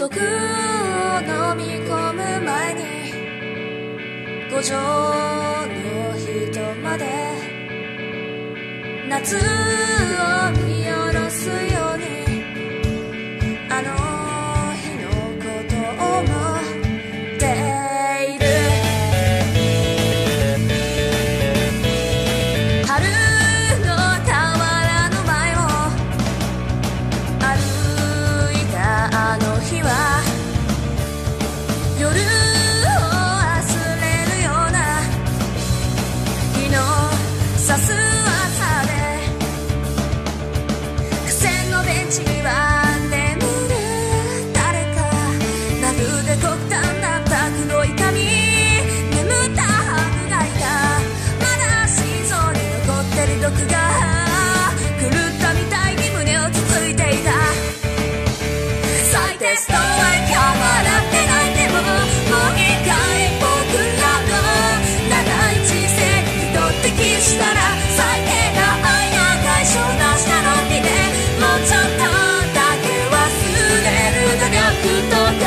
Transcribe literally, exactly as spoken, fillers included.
毒を飲み込む前に五条の人まで夏を見下ろすようにあの日のことを思っている。春の田原の前を歩いたあの日は夜を忘れるような日の差す朝で苦戦のベンチには眠る誰かまるで極端な卓の痛み眠ったハーフがいた。まだ心臓に残ってる毒が狂ったみたいに胸をつついていた。再テストは今日笑って泣いてももう一回僕らの長い人生に一滴したら最低な愛が解消なしたのにね。もうちょっとだけ忘れる努力と